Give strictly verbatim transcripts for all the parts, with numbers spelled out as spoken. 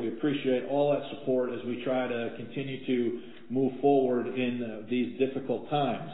We appreciate all that support as we try to continue to move forward in uh, these difficult times.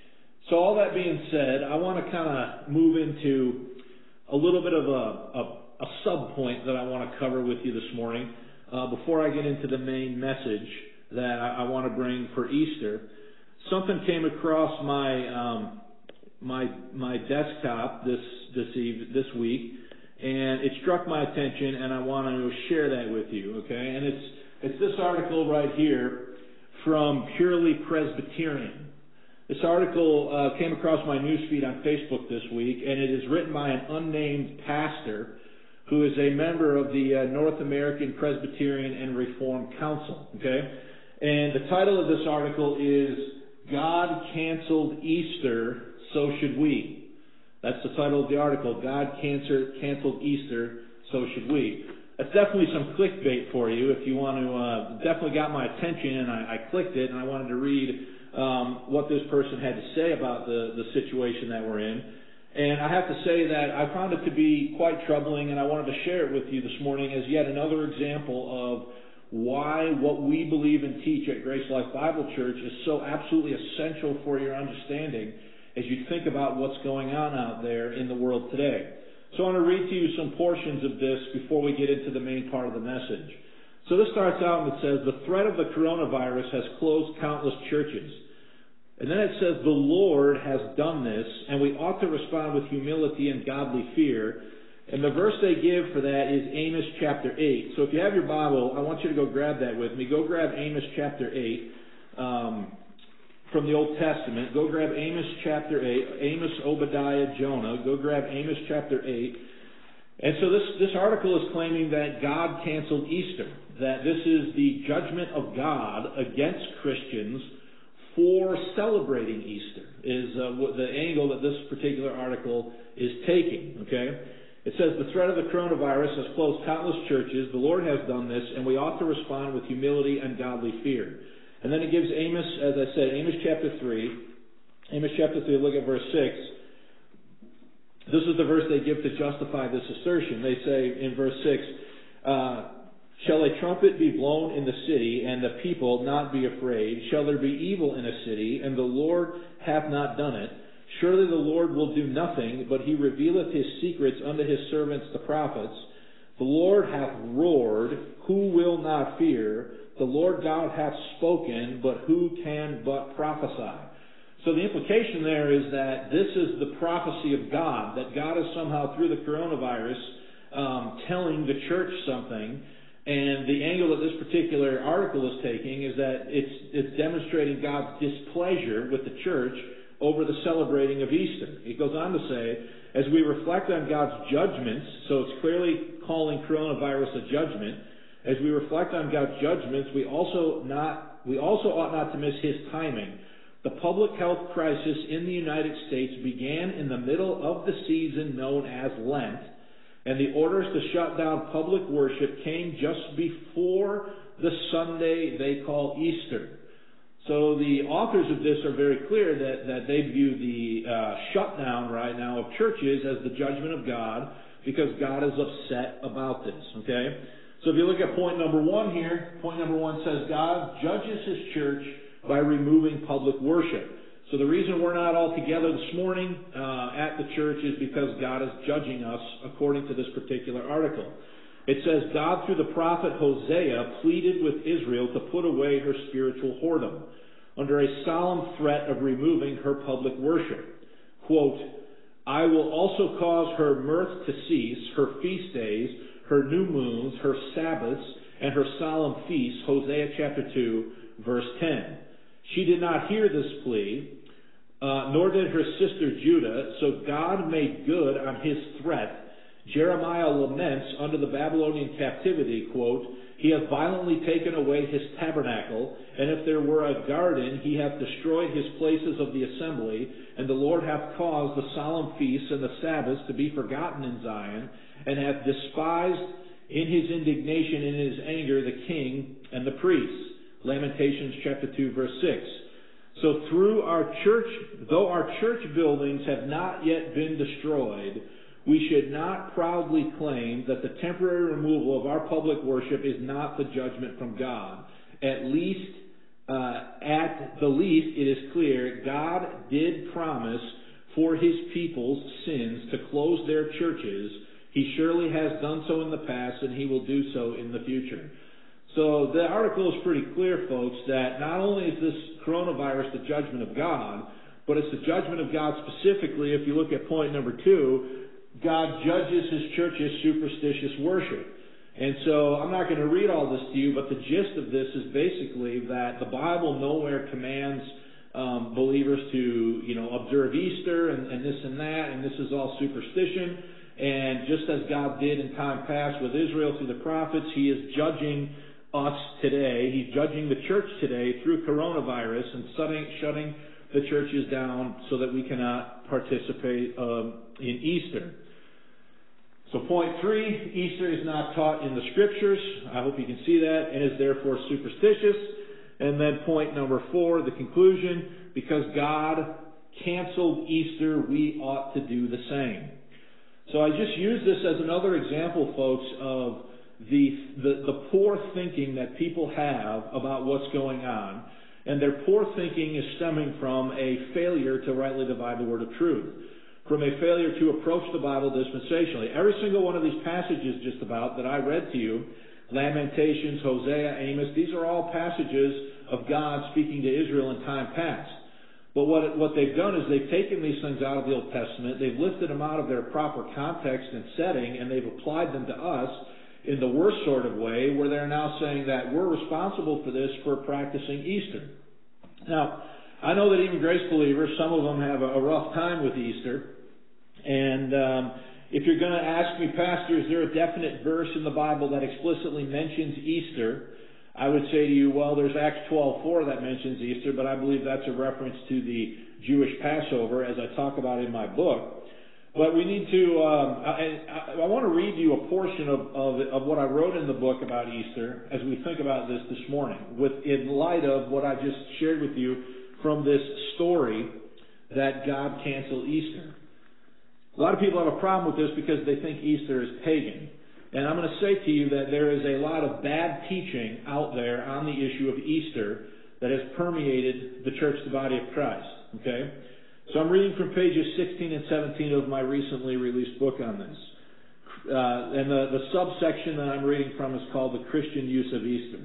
So all that being said, I want to kind of move into a little bit of a, a, a sub-point that I want to cover with you this morning uh, before I get into the main message that I, I want to bring for Easter. Something came across my um, my my desktop this this eve, this week, and it struck my attention, and I want to share that with you. Okay, and it's it's this article right here from Purely Presbyterian. This article uh, came across my newsfeed on Facebook this week, and it is written by an unnamed pastor who is a member of the uh, North American Presbyterian and Reformed Council. Okay, and the title of this article is "God Canceled Easter, So Should We." That's the title of the article. God cancer, canceled Easter, so should we. That's definitely some clickbait for you if you want to, uh, definitely got my attention, and I, I clicked it, and I wanted to read um, what this person had to say about the, the situation that we're in. And I have to say that I found it to be quite troubling, and I wanted to share it with you this morning as yet another example of why what we believe and teach at Grace Life Bible Church is so absolutely essential for your understanding as you think about what's going on out there in the world today. So I want to read to you some portions of this before we get into the main part of the message. So this starts out and it says, "The threat of the coronavirus has closed countless churches." And then it says, "The Lord has done this, and we ought to respond with humility and godly fear." And the verse they give for that is Amos chapter eight. So if you have your Bible, I want you to go grab that with me. Go grab Amos chapter eight um, from the Old Testament. Go grab Amos chapter eight, Amos, Obadiah, Jonah. Go grab Amos chapter eight. And so this, this article is claiming that God canceled Easter, that this is the judgment of God against Christians for celebrating Easter, is uh, what the angle that this particular article is taking, okay? It says, "The threat of the coronavirus has closed countless churches. The Lord has done this, and we ought to respond with humility and godly fear." And then it gives Amos, as I said, Amos chapter three. Amos chapter three, look at verse six. This is the verse they give to justify this assertion. They say in verse six, uh, "Shall a trumpet be blown in the city, and the people not be afraid? Shall there be evil in a city, and the Lord hath not done it? Surely the Lord will do nothing, but he revealeth his secrets unto his servants the prophets. The Lord hath roared, who will not fear? The Lord God hath spoken, but who can but prophesy?" So the implication there is that this is the prophecy of God, that God is somehow, through the coronavirus, um, telling the church something. And the angle that this particular article is taking is that it's, it's demonstrating God's displeasure with the church over the celebrating of Easter. It goes on to say, "As we reflect on God's judgments," so it's clearly calling coronavirus a judgment, "as we reflect on God's judgments, we also not we also ought not to miss his timing. The public health crisis in the United States began in the middle of the season known as Lent, and the orders to shut down public worship came just before the Sunday they call Easter." So the authors of this are very clear that, that they view the uh, shutdown right now of churches as the judgment of God because God is upset about this, okay? So if you look at point number one here, point number one says God judges his church by removing public worship. So the reason we're not all together this morning uh, at the church is because God is judging us according to this particular article. It says, God, through the prophet Hosea, pleaded with Israel to put away her spiritual whoredom under a solemn threat of removing her public worship. Quote, "I will also cause her mirth to cease, her feast days, her new moons, her Sabbaths, and her solemn feasts." Hosea chapter two, verse ten. She did not hear this plea, uh, nor did her sister Judah, so God made good on his threat. Jeremiah laments under the Babylonian captivity, quote, "He hath violently taken away his tabernacle, and if there were a garden, he hath destroyed his places of the assembly, and the Lord hath caused the solemn feasts and the Sabbaths to be forgotten in Zion, and hath despised in his indignation and in his anger the king and the priests." Lamentations chapter two, verse six. So through our church, though our church buildings have not yet been destroyed, we should not proudly claim that the temporary removal of our public worship is not the judgment from God. At least, uh, at the least, it is clear God did promise for his people's sins to close their churches. He surely has done so in the past, and he will do so in the future. So the article is pretty clear, folks, that not only is this coronavirus the judgment of God, but it's the judgment of God specifically. If you look at point number two, God judges his church's superstitious worship. And so I'm not going to read all this to you, but the gist of this is basically that the Bible nowhere commands um, believers to, you know, observe Easter and, and this and that, and this is all superstition. And just as God did in time past with Israel through the prophets, he is judging us today. He's judging the church today through coronavirus and shutting, shutting the churches down so that we cannot participate um, in Easter. So point three, Easter is not taught in the Scriptures. I hope you can see that, and is therefore superstitious. And then point number four, the conclusion, because God canceled Easter, we ought to do the same. So I just use this as another example, folks, of the, the, the poor thinking that people have about what's going on. And their poor thinking is stemming from a failure to rightly divide the word of truth, from a failure to approach the Bible dispensationally. Every single one of these passages just about that I read to you, Lamentations, Hosea, Amos, these are all passages of God speaking to Israel in time past. But what, it, what they've done is they've taken these things out of the Old Testament, they've lifted them out of their proper context and setting, and they've applied them to us in the worst sort of way, where they're now saying that we're responsible for this for practicing Easter. Now, I know that even grace believers, some of them have a, a rough time with Easter. And um, if you're going to ask me, Pastor, is there a definite verse in the Bible that explicitly mentions Easter? I would say to you, well, there's Acts twelve four that mentions Easter, but I believe that's a reference to the Jewish Passover, as I talk about in my book. But we need to, um, I, I, I want to read you a portion of, of, of what I wrote in the book about Easter as we think about this this morning, with in light of what I just shared with you from this story that God canceled Easter. A lot of people have a problem with this because they think Easter is pagan. And I'm going to say to you that there is a lot of bad teaching out there on the issue of Easter that has permeated the church, the body of Christ. Okay? So I'm reading from pages sixteen and seventeen of my recently released book on this. Uh, and the, the subsection that I'm reading from is called The Christian Use of Easter.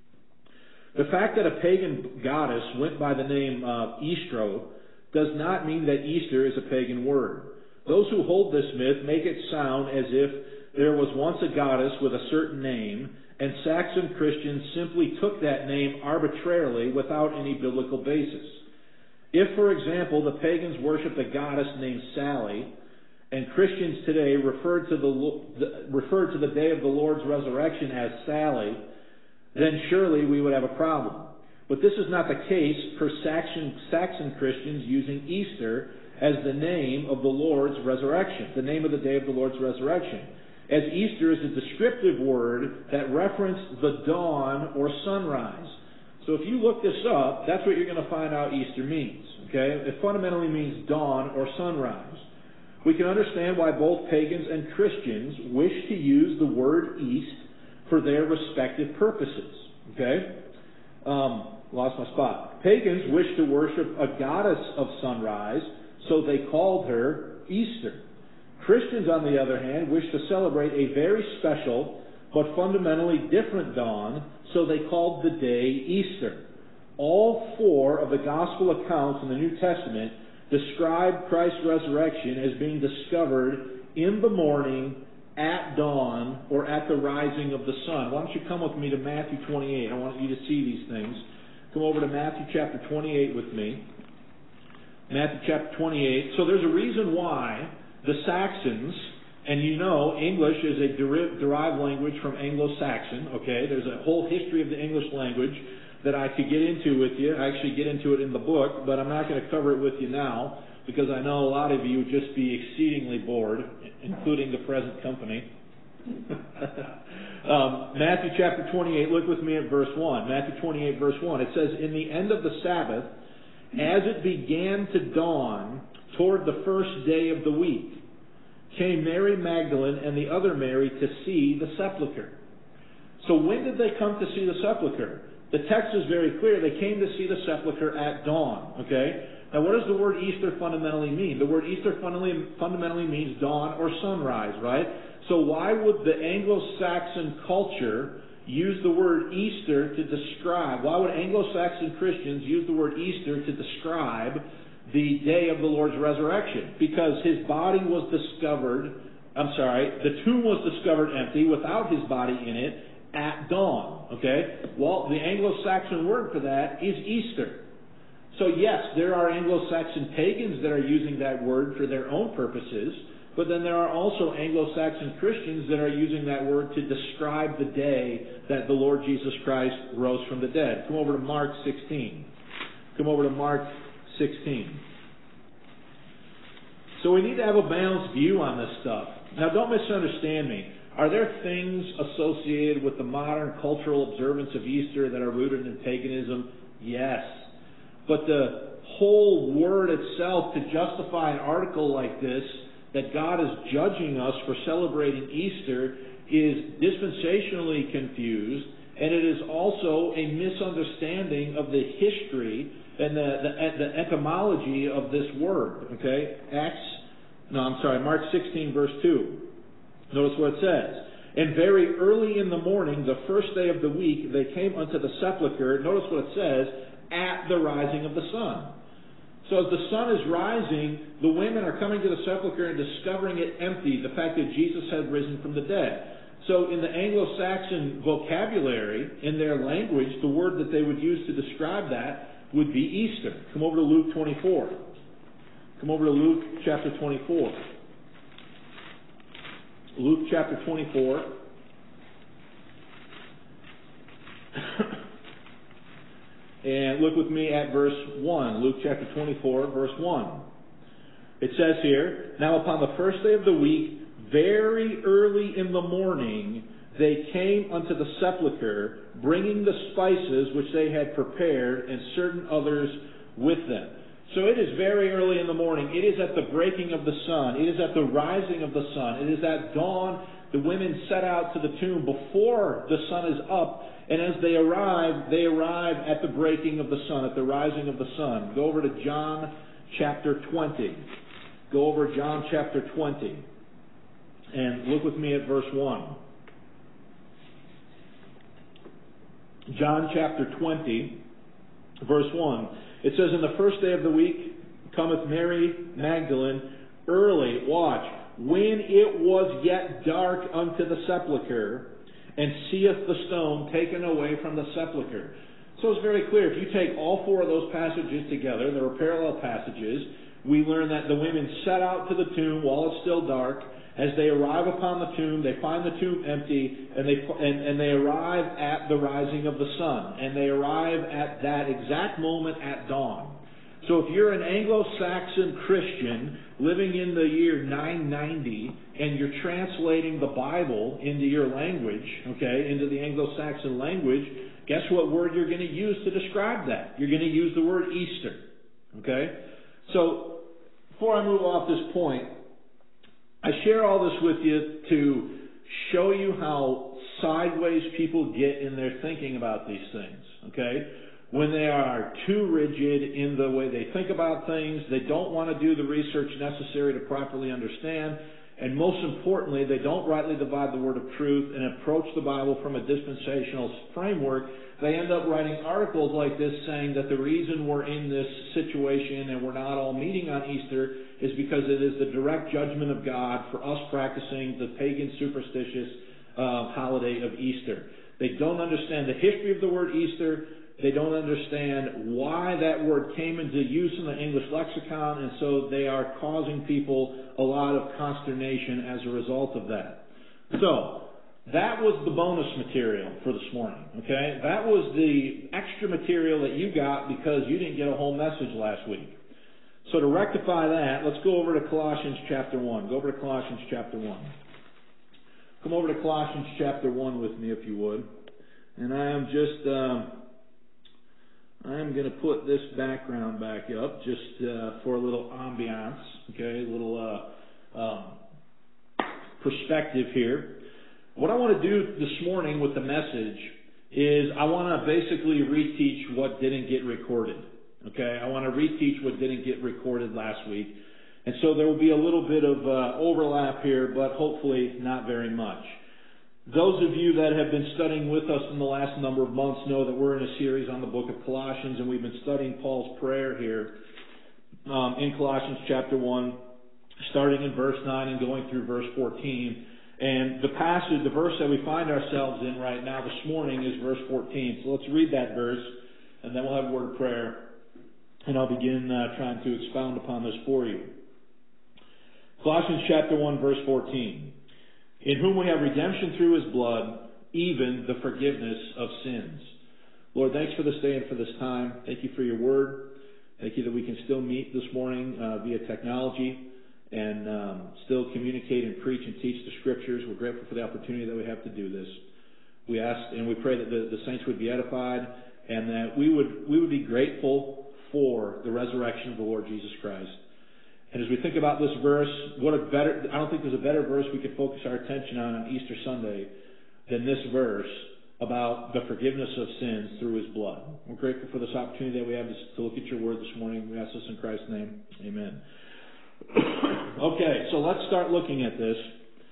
The fact that a pagan goddess went by the name uh, Eastro does not mean that Easter is a pagan word. Those who hold this myth make it sound as if there was once a goddess with a certain name, and Saxon Christians simply took that name arbitrarily without any biblical basis. If, for example, the pagans worshipped a goddess named Sally, and Christians today referred to the, referred to the day of the Lord's resurrection as Sally, then surely we would have a problem. But this is not the case for Saxon, Saxon Christians using Easter as the name of the Lord's resurrection, the name of the day of the Lord's resurrection, as Easter is a descriptive word that referenced the dawn or sunrise. So if you look this up, that's what you're going to find out Easter means. Okay? It fundamentally means dawn or sunrise. We can understand why both pagans and Christians wish to use the word east for their respective purposes. Okay? Um, lost my spot. Pagans wish to worship a goddess of sunrise, so they called her Easter. Christians, on the other hand, wish to celebrate a very special but fundamentally different dawn, so they called the day Easter. All four of the gospel accounts in the New Testament describe Christ's resurrection as being discovered in the morning, at dawn, or at the rising of the sun. Why don't you come with me to Matthew twenty-eight? I want you to see these things. Come over to Matthew chapter twenty-eight with me. Matthew chapter twenty-eight. So there's a reason why the Saxons, and you know English is a derived language from Anglo-Saxon, okay? There's a whole history of the English language that I could get into with you. I actually get into it in the book, but I'm not going to cover it with you now because I know a lot of you would just be exceedingly bored, including the present company. um, Matthew chapter twenty-eight, look with me at verse one. Matthew twenty-eight, verse one. It says, "In the end of the Sabbath, as it began to dawn toward the first day of the week, came Mary Magdalene and the other Mary to see the sepulchre. So when did they come to see the sepulchre? The text is very clear. They came to see the sepulchre at dawn. Okay? Now what does the word Easter fundamentally mean? The word Easter fundamentally, fundamentally means dawn or sunrise, right? So why would the Anglo-Saxon culture use the word Easter to describe, why would Anglo-Saxon Christians use the word Easter to describe the day of the Lord's resurrection? Because his body was discovered, I'm sorry, the tomb was discovered empty without his body in it at dawn. Okay? Well, the Anglo-Saxon word for that is Easter. So yes, there are Anglo-Saxon pagans that are using that word for their own purposes, but then there are also Anglo-Saxon Christians that are using that word to describe the day that the Lord Jesus Christ rose from the dead. Come over to Mark sixteen. Come over to Mark sixteen. So we need to have a balanced view on this stuff. Now don't misunderstand me. Are there things associated with the modern cultural observance of Easter that are rooted in paganism? Yes. But the whole word itself, to justify an article like this, that God is judging us for celebrating Easter, is dispensationally confused, and it is also a misunderstanding of the history and the, the, the etymology of this word. Okay? Acts, no, I'm sorry, Mark sixteen, verse two. Notice what it says. And very early in the morning, the first day of the week, they came unto the sepulchre. Notice what it says, at the rising of the sun. So as the sun is rising, the women are coming to the sepulchre and discovering it empty, the fact that Jesus had risen from the dead. So in the Anglo-Saxon vocabulary, in their language, the word that they would use to describe that would be Easter. Come over to Luke twenty-four. Come over to Luke chapter twenty-four. Luke chapter twenty-four. And look with me at verse one. Luke chapter twenty-four, verse one. It says here, now upon the first day of the week, very early in the morning, they came unto the sepulchre, bringing the spices which they had prepared, and certain others with them. So it is very early in the morning. It is at the breaking of the sun. It is at the rising of the sun. It is at dawn. The women set out to the tomb before the sun is up. And as they arrive, they arrive at the breaking of the sun, at the rising of the sun. Go over to John chapter twenty. Go over John chapter twenty. And look with me at verse one. John chapter twenty, verse one. It says, in the first day of the week cometh Mary Magdalene early, watch, when it was yet dark unto the sepulchre, and seeth the stone taken away from the sepulchre. So it's very clear. If you take all four of those passages together, there were parallel passages, we learn that the women set out to the tomb while it's still dark. As they arrive upon the tomb, they find the tomb empty, and they and, and they arrive at the rising of the sun. And they arrive at that exact moment at dawn. So if you're an Anglo-Saxon Christian living in the year nine ninety, and you're translating the Bible into your language, okay, into the Anglo-Saxon language, guess what word you're going to use to describe that? You're going to use the word Easter. Okay? So, before I move off this point, I share all this with you to show you how sideways people get in their thinking about these things. Okay? When they are too rigid in the way they think about things, they don't want to do the research necessary to properly understand, and most importantly, they don't rightly divide the word of truth and approach the Bible from a dispensational framework. They end up writing articles like this saying that the reason we're in this situation and we're not all meeting on Easter is because it is the direct judgment of God for us practicing the pagan superstitious uh, holiday of Easter. They don't understand the history of the word Easter. They don't understand why that word came into use in the English lexicon, and so they are causing people a lot of consternation as a result of that. So, that was the bonus material for this morning, okay? That was the extra material that you got because you didn't get a whole message last week. So to rectify that, let's go over to Colossians chapter one. Go over to Colossians chapter one. Come over to Colossians chapter one with me, if you would. And I am just... Um, I'm going to put this background back up just uh, for a little ambiance, okay, a little uh, um, perspective here. What I want to do this morning with the message is I want to basically reteach what didn't get recorded. Okay, I want to reteach what didn't get recorded last week. And so there will be a little bit of uh, overlap here, but hopefully not very much. Those of you that have been studying with us in the last number of months know that we're in a series on the book of Colossians, and we've been studying Paul's prayer here um, in Colossians chapter one, starting in verse nine and going through verse fourteen. And the passage, the verse that we find ourselves in right now this morning is verse fourteen. So let's read that verse, and then we'll have a word of prayer, and I'll begin uh, trying to expound upon this for you. Colossians chapter one, verse fourteen. In whom we have redemption through his blood, even the forgiveness of sins. Lord, thanks for this day and for this time. Thank you for your word. Thank you that we can still meet this morning uh, via technology and um, still communicate and preach and teach the scriptures. We're grateful for the opportunity that we have to do this. We ask and we pray that the, the saints would be edified and that we would we would be grateful for the resurrection of the Lord Jesus Christ. And as we think about this verse, what a better, I don't think there's a better verse we could focus our attention on on Easter Sunday than this verse about the forgiveness of sins through his blood. We're grateful for this opportunity that we have to look at your word this morning. We ask this in Christ's name. Amen. Okay, so let's start looking at this.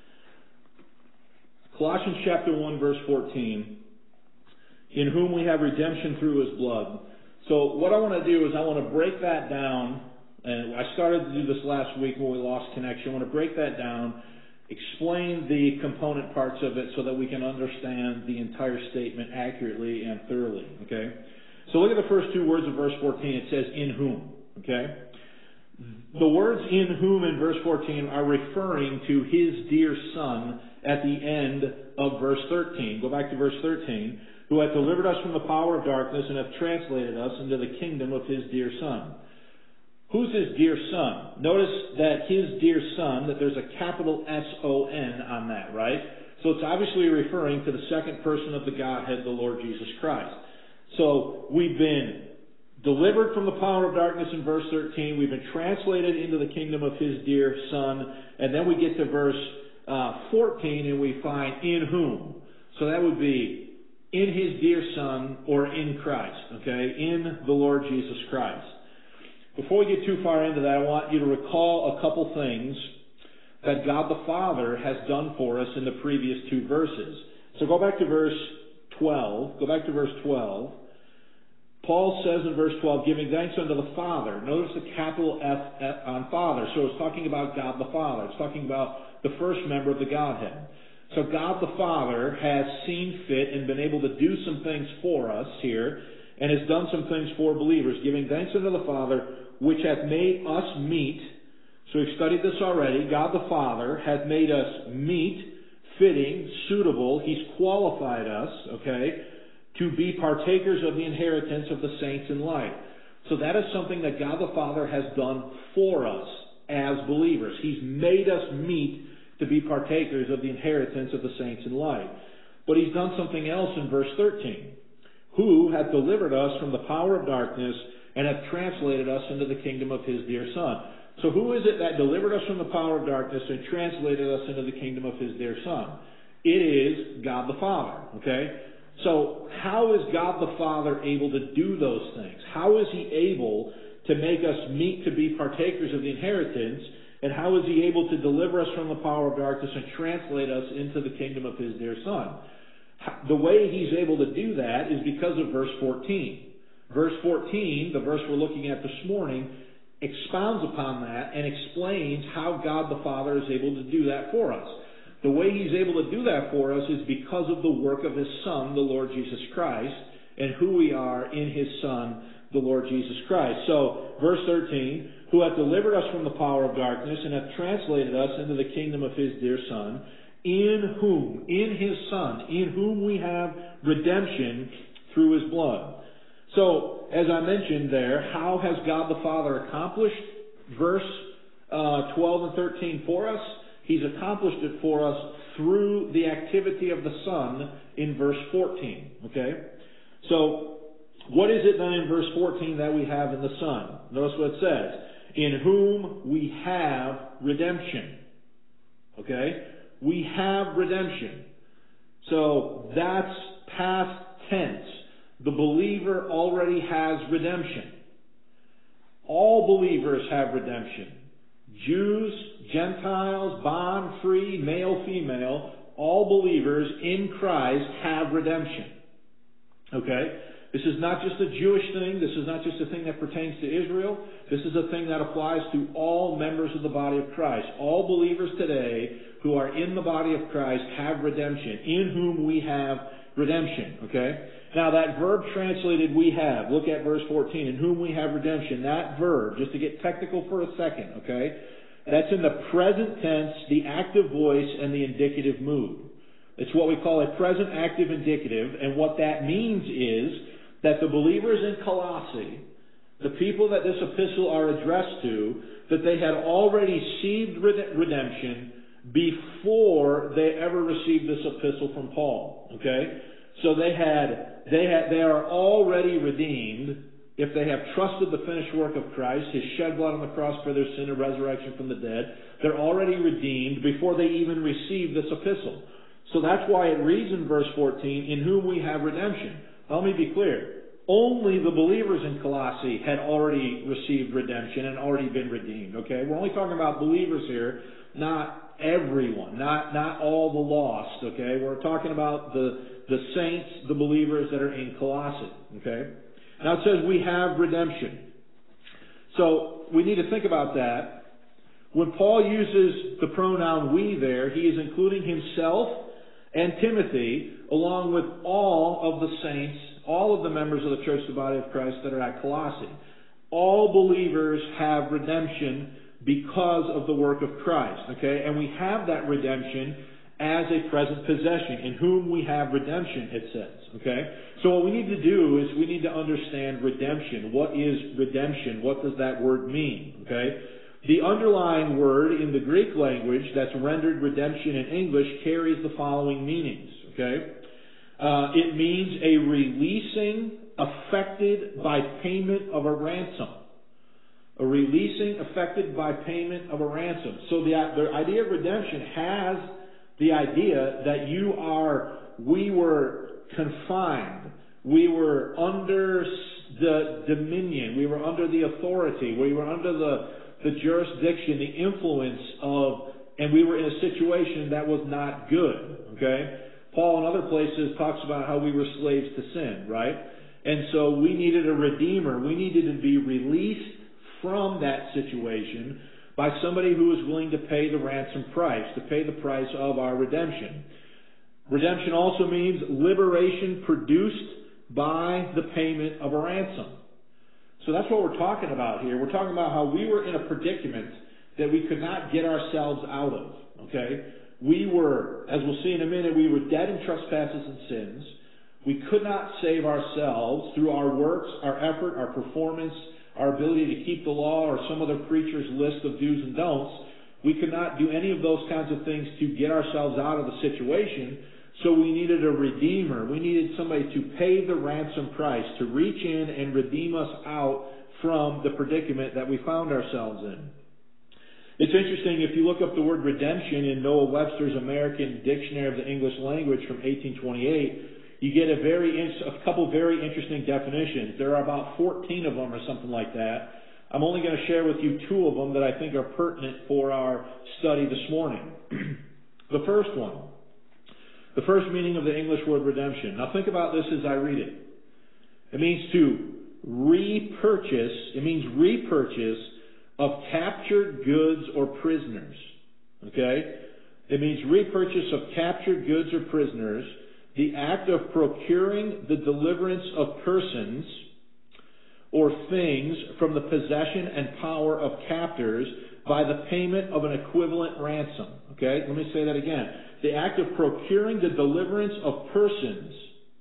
Colossians chapter one, verse fourteen. In whom we have redemption through his blood. So what I want to do is I want to break that down. And I started to do this last week when we lost connection. I want to break that down, explain the component parts of it so that we can understand the entire statement accurately and thoroughly. Okay? So look at the first two words of verse fourteen. It says, in whom. Okay? The words in whom in verse fourteen are referring to his dear Son at the end of verse thirteen. Go back to verse thirteen. Who hath delivered us from the power of darkness and hath translated us into the kingdom of his dear Son. Who's his dear Son? Notice that his dear Son, that there's a capital S O N on that, right? So it's obviously referring to the second person of the Godhead, the Lord Jesus Christ. So we've been delivered from the power of darkness in verse thirteen. We've been translated into the kingdom of his dear Son. And then we get to verse uh, fourteen and we find in whom. So that would be in his dear Son or in Christ, okay? In the Lord Jesus Christ. Before we get too far into that, I want you to recall a couple things that God the Father has done for us in the previous two verses. So go back to verse twelve. Go back to verse twelve. Paul says in verse twelve, giving thanks unto the Father. Notice the capital F, F on Father. So it's talking about God the Father. It's talking about the first member of the Godhead. So God the Father has seen fit and been able to do some things for us here, and has done some things for believers, giving thanks unto the Father, which hath made us meet. So we've studied this already. God the Father hath made us meet, fitting, suitable. He's qualified us, okay, to be partakers of the inheritance of the saints in light. So that is something that God the Father has done for us as believers. He's made us meet to be partakers of the inheritance of the saints in light. But he's done something else in verse thirteen. Who hath delivered us from the power of darkness and hath translated us into the kingdom of his dear Son. So who is it that delivered us from the power of darkness and translated us into the kingdom of his dear Son? It is God the Father, okay? So how is God the Father able to do those things? How is he able to make us meet to be partakers of the inheritance? And how is he able to deliver us from the power of darkness and translate us into the kingdom of his dear Son? The way he's able to do that is because of verse fourteen. Verse fourteen, the verse we're looking at this morning, expounds upon that and explains how God the Father is able to do that for us. The way he's able to do that for us is because of the work of his Son, the Lord Jesus Christ, and who we are in his Son, the Lord Jesus Christ. So, verse thirteen, who hath delivered us from the power of darkness and hath translated us into the kingdom of his dear Son, in whom, in his Son, in whom we have redemption through his blood. So, as I mentioned there, how has God the Father accomplished verse uh, twelve and thirteen for us? He's accomplished it for us through the activity of the Son in verse fourteen. Okay? So, what is it then in verse fourteen that we have in the Son? Notice what it says. In whom we have redemption. Okay? we have redemption. So that's past tense. The believer already has redemption. All believers have redemption. Jews, Gentiles, bond, free, male, female, all believers in Christ have redemption. Okay? This is not just a Jewish thing. This is not just a thing that pertains to Israel. This is a thing that applies to all members of the body of Christ. All believers today who are in the body of Christ have redemption, in whom we have redemption. Okay? Now that verb translated we have, look at verse fourteen, in whom we have redemption. That verb, just to get technical for a second, okay? That's in the present tense, the active voice, and the indicative mood. It's what we call a present active indicative, and what that means is that the believers in Colossae, the people that this epistle are addressed to, that they had already received redemption before they ever received this epistle from Paul. Okay? So they had, they had, they are already redeemed if they have trusted the finished work of Christ, His shed blood on the cross for their sin and resurrection from the dead. They're already redeemed before they even receive this epistle. So that's why it reads in verse fourteen, in whom we have redemption. Let me be clear. Only the believers in Colossae had already received redemption and already been redeemed. Okay? We're only talking about believers here, not everyone, not, not all the lost. Okay? We're talking about the, the saints, the believers that are in Colossae. Okay? Now it says we have redemption. So we need to think about that. When Paul uses the pronoun we there, he is including himself and Timothy along with all of the saints, all of the members of the church, the body of Christ that are at Colossae. All believers have redemption because of the work of Christ. Okay? And we have that redemption as a present possession, in whom we have redemption, it says. Okay? So what we need to do is we need to understand redemption. What is redemption? What does that word mean? Okay? The underlying word in the Greek language that's rendered redemption in English carries the following meanings. Okay? Uh, it means a releasing affected by payment of a ransom. A releasing affected by payment of a ransom. So the, the idea of redemption has the idea that you are, we were confined. We were under the dominion. We were under the authority. We were under the, the jurisdiction, the influence of, and we were in a situation that was not good. Okay? Paul in other places talks about how we were slaves to sin, right? And so we needed a redeemer. We needed to be released from that situation by somebody who is willing to pay the ransom price, to pay the price of our redemption. Redemption also means liberation produced by the payment of a ransom. So that's what we're talking about here. We're talking about how we were in a predicament that we could not get ourselves out of. Okay? We were, as we'll see in a minute, we were dead in trespasses and sins. We could not save ourselves through our works, our effort, our performance, our ability to keep the law, or some other preacher's list of do's and don'ts. We could not do any of those kinds of things to get ourselves out of the situation. So we needed a redeemer. We needed somebody to pay the ransom price, to reach in and redeem us out from the predicament that we found ourselves in. It's interesting, if you look up the word redemption in Noah Webster's American Dictionary of the English Language from eighteen twenty-eight, you get a very a couple very interesting definitions. There are about fourteen of them or something like that. I'm only going to share with you two of them that I think are pertinent for our study this morning. The first one, the first meaning of the English word redemption. Now think about this as I read it. It means to repurchase, it means repurchase of captured goods or prisoners. Okay? It means repurchase of captured goods or prisoners, the act of procuring the deliverance of persons or things from the possession and power of captors by the payment of an equivalent ransom. Okay? Let me say that again. The act of procuring the deliverance of persons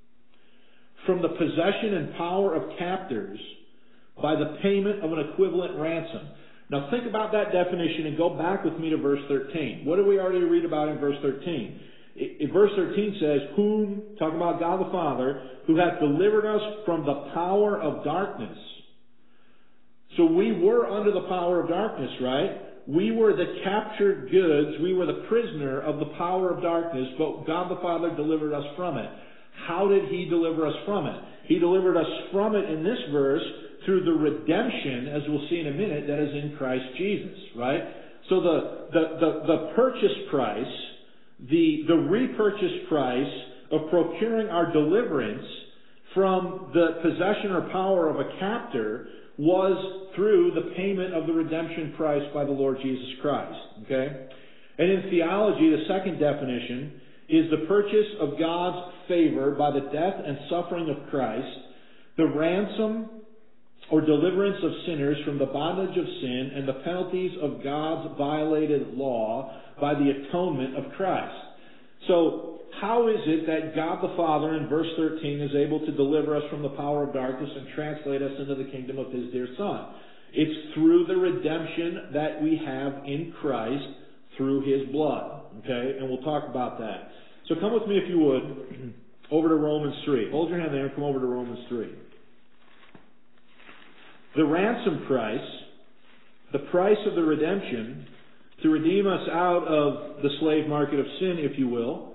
from the possession and power of captors by the payment of an equivalent ransom. Now think about that definition and go back with me to verse thirteen. What did we already read about in verse thirteen? In verse thirteen says, whom, talking about God the Father, who hath delivered us from the power of darkness. So we were under the power of darkness, right? we were the captured goods, we were the prisoner of the power of darkness, but God the Father delivered us from it. How did He deliver us from it? He delivered us from it in this verse through the redemption, as we'll see in a minute, that is in Christ Jesus, right? So the, the, the, the purchase price, the, the repurchase price of procuring our deliverance from the possession or power of a captor was through the payment of the redemption price by the Lord Jesus Christ. Okay? And in theology, the second definition is the purchase of God's favor by the death and suffering of Christ, the ransom or deliverance of sinners from the bondage of sin and the penalties of God's violated law by the atonement of Christ. So, how is it that God the Father in verse thirteen is able to deliver us from the power of darkness and translate us into the kingdom of His dear Son? It's through the redemption that we have in Christ through His blood. Okay? And we'll talk about that. So come with me, if you would, over to Romans three. Hold your hand there and come over to Romans three. The ransom price, the price of the redemption, to redeem us out of the slave market of sin, if you will,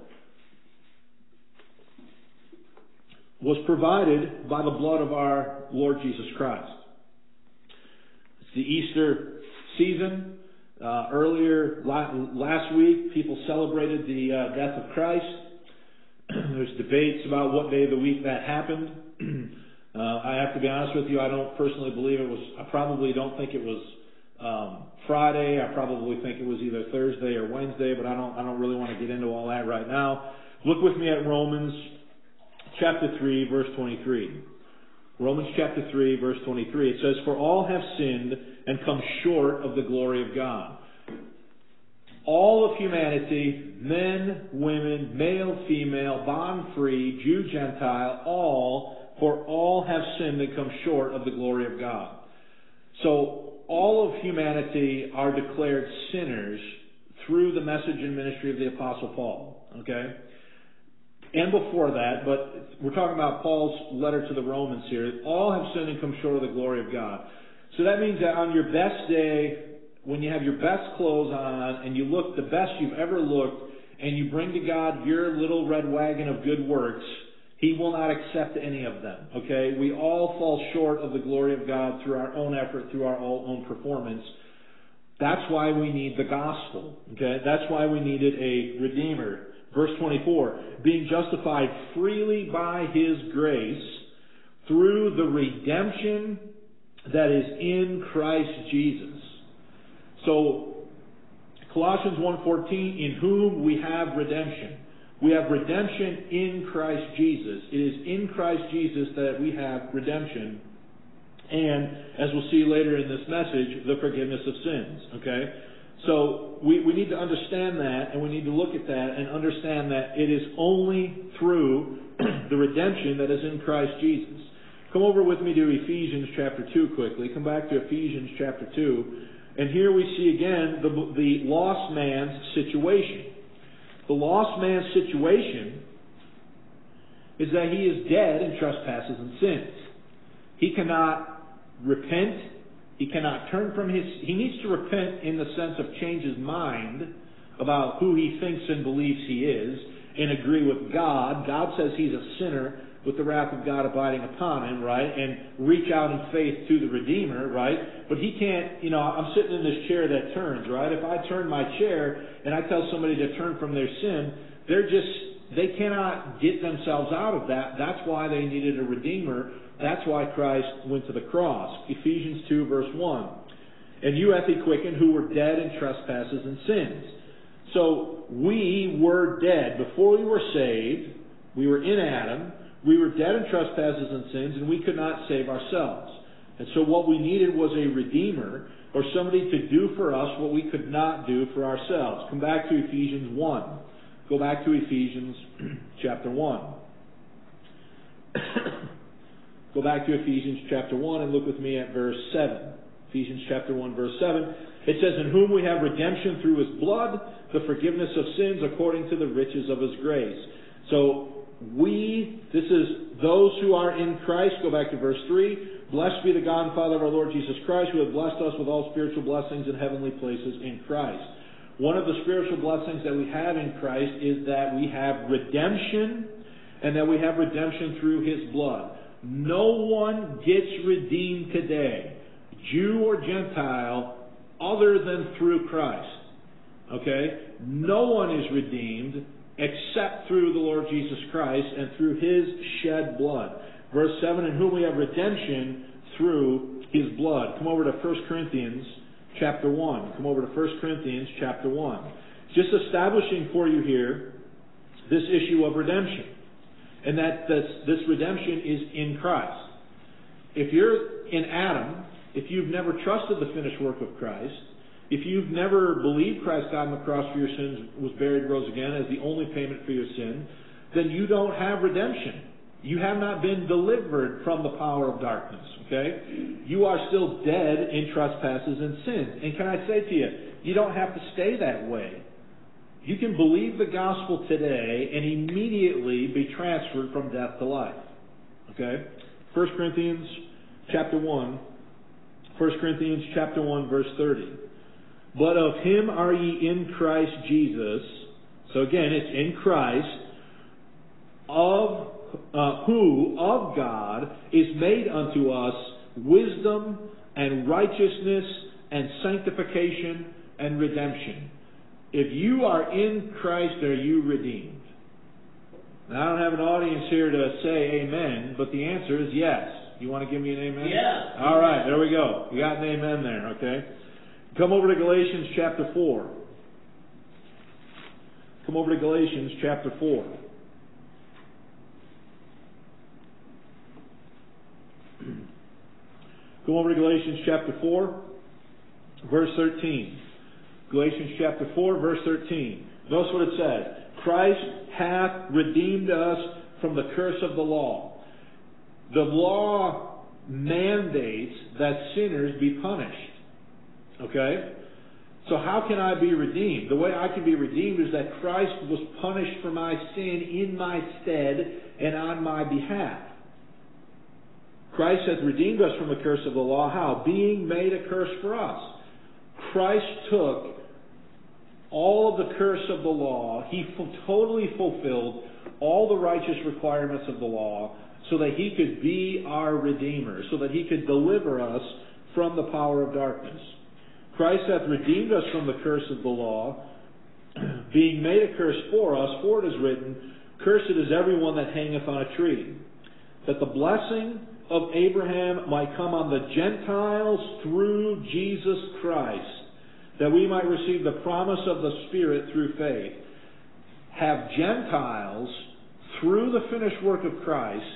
was provided by the blood of our Lord Jesus Christ. It's the Easter season. Uh, earlier la- last week, people celebrated the uh, death of Christ. There's debates about what day of the week that happened. uh, I have to be honest with you, I don't personally believe it was, I probably don't think it was um, Friday. I probably think it was either Thursday or Wednesday, but I don't, I don't really want to get into all that right now. Look with me at Romans chapter three, verse twenty-three. Romans chapter three, verse twenty-three. It says, "For all have sinned and come short of the glory of God." All of humanity, men, women, male, female, bond free, Jew, Gentile, all, for all have sinned and come short of the glory of God. So, all of humanity are declared sinners through the message and ministry of the Apostle Paul. Okay? And before that, but we're talking about Paul's letter to the Romans here. All have sinned and come short of the glory of God. So that means that on your best day, when you have your best clothes on, and you look the best you've ever looked, and you bring to God your little red wagon of good works, He will not accept any of them. Okay? We all fall short of the glory of God through our own effort, through our own performance. That's why we need the gospel. Okay? That's why we needed a redeemer. Verse twenty-four, being justified freely by His grace through the redemption that is in Christ Jesus. So, Colossians one fourteen, in whom we have redemption. We have redemption in Christ Jesus. It is in Christ Jesus that we have redemption. And, as we'll see later in this message, the forgiveness of sins. Okay? So we, we need to understand that, and we need to look at that and understand that it is only through the redemption that is in Christ Jesus. Come over with me to Ephesians chapter two quickly. Come back to Ephesians chapter two. And here we see again the, the lost man's situation. The lost man's situation is that he is dead in trespasses and sins. He cannot repent. He cannot turn from his... He needs to repent in the sense of change his mind about who he thinks and believes he is and agree with God. God says he's a sinner with the wrath of God abiding upon him, right? And reach out in faith to the Redeemer, right? But he can't... You know, I'm sitting in this chair that turns, right? If I turn my chair and I tell somebody to turn from their sin, they're just... They cannot get themselves out of that. That's why they needed a Redeemer. That's why Christ went to the cross. Ephesians two, verse one. And you hath He quickened who were dead in trespasses and sins. So, we were dead. Before we were saved, we were in Adam. We were dead in trespasses and sins, and we could not save ourselves. And so what we needed was a Redeemer, or somebody to do for us what we could not do for ourselves. Come back to Ephesians one. Go back to Ephesians chapter one. Go back to Ephesians chapter one and look with me at verse seven. Ephesians chapter one, verse seven. It says, in whom we have redemption through His blood, the forgiveness of sins according to the riches of His grace. So, we, this is those who are in Christ, go back to verse three, Blessed be the God and Father of our Lord Jesus Christ, who has blessed us with all spiritual blessings in heavenly places in Christ. One of the spiritual blessings that we have in Christ is that we have redemption, and that we have redemption through His blood. No one gets redeemed today, Jew or Gentile, other than through Christ. Okay? No one is redeemed except through the Lord Jesus Christ and through His shed blood. Verse seven, in whom we have redemption through His blood. Come over to First Corinthians chapter one. Come over to First Corinthians chapter one. Just establishing for you here this issue of redemption. And that this, this redemption is in Christ. If you're in Adam, if you've never trusted the finished work of Christ, if you've never believed Christ died on the cross for your sins, was buried, rose again as the only payment for your sin, then you don't have redemption. You have not been delivered from the power of darkness. Okay? You are still dead in trespasses and sins. And can I say to you, you don't have to stay that way. You can believe the gospel today and immediately be transferred from death to life. Okay? First Corinthians chapter one. First Corinthians chapter one, verse thirty. But of Him are ye in Christ Jesus. So again, it's in Christ. Of uh, who of God is made unto us wisdom and righteousness and sanctification and redemption. If you are in Christ, are you redeemed? Now, I don't have an audience here to say amen, but the answer is yes. You want to give me an amen? Yeah. All right, there we go. You got an amen there, okay? Come over to Galatians chapter four. Come over to Galatians chapter four. Come over to Galatians chapter four, verse thirteen. Galatians chapter four, verse thirteen. Notice what it says. Christ hath redeemed us from the curse of the law. The law mandates that sinners be punished. Okay? So how can I be redeemed? The way I can be redeemed is that Christ was punished for my sin in my stead and on my behalf. Christ hath redeemed us from the curse of the law. How? Being made a curse for us. Christ took all of the curse of the law. He totally fulfilled all the righteous requirements of the law so that He could be our Redeemer, so that He could deliver us from the power of darkness. Christ hath redeemed us from the curse of the law, being made a curse for us, for it is written, Cursed is everyone that hangeth on a tree, that the blessing of Abraham might come on the Gentiles through Jesus Christ, that we might receive the promise of the Spirit through faith. Have Gentiles, through the finished work of Christ,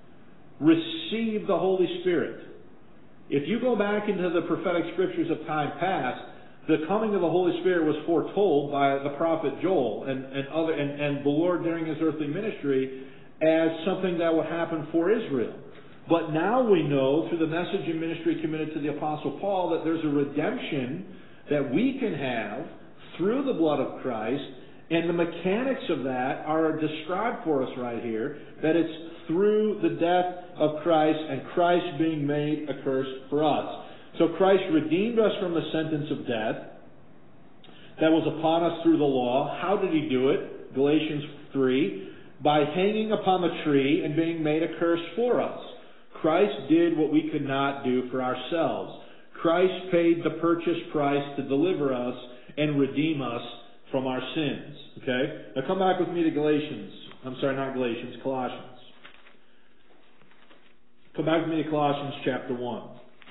receive the Holy Spirit. If you go back into the prophetic scriptures of time past, the coming of the Holy Spirit was foretold by the prophet Joel and, and other and, and the Lord during His earthly ministry as something that would happen for Israel. But now we know through the message and ministry committed to the Apostle Paul that there's a redemption that we can have through the blood of Christ, and the mechanics of that are described for us right here, that it's through the death of Christ and Christ being made a curse for us. So Christ redeemed us from the sentence of death that was upon us through the law. How did He do it? Galatians three. By hanging upon the tree and being made a curse for us. Christ did what we could not do for ourselves. Christ paid the purchase price to deliver us and redeem us from our sins. Okay? Now come back with me to Galatians. I'm sorry, not Galatians, Colossians. Come back with me to Colossians chapter one.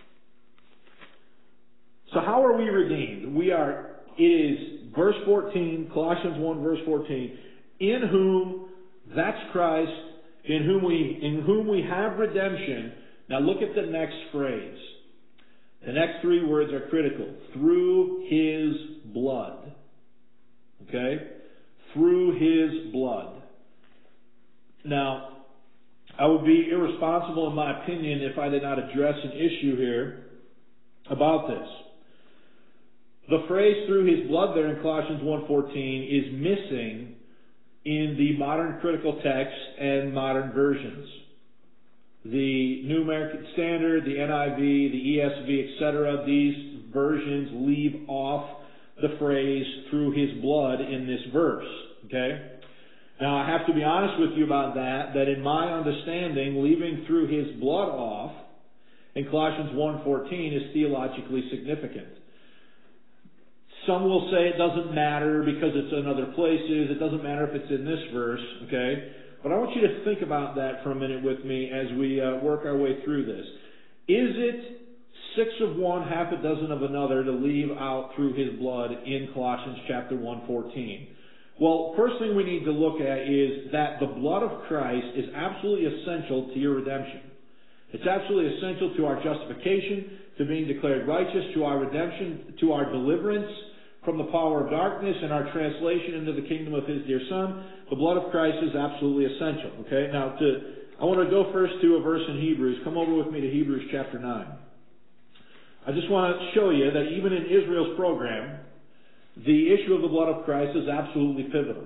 So how are we redeemed? We are, it is verse fourteen, Colossians one verse fourteen, in whom, that's Christ, in whom we, in whom we have redemption. Now look at the next phrase. The next three words are critical. Through His blood. Okay? Through His blood. Now, I would be irresponsible in my opinion if I did not address an issue here about this. The phrase through His blood there in Colossians one fourteen is missing in the modern critical text and modern versions. The New American Standard, the N I V, the E S V, et cetera, these versions leave off the phrase "through his blood" in this verse. Okay? Now, I have to be honest with you about that, that in my understanding, leaving "through his blood" off in Colossians one fourteen is theologically significant. Some will say it doesn't matter because it's in other places. It doesn't matter if it's in this verse, okay? But I want you to think about that for a minute with me as we uh, work our way through this. Is it six of one, half a dozen of another to leave out "through his blood" in Colossians chapter one fourteen? Well, first thing we need to look at is that the blood of Christ is absolutely essential to your redemption. It's absolutely essential to our justification, to being declared righteous, to our redemption, to our deliverance from the power of darkness, and our translation into the kingdom of his dear Son. The blood of Christ is absolutely essential. Okay, now to I want to go first to a verse in Hebrews. Come over with me to Hebrews chapter nine. I just want to show you that even in Israel's program, the issue of the blood of Christ is absolutely pivotal.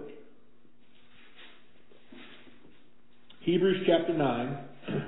Hebrews chapter nine,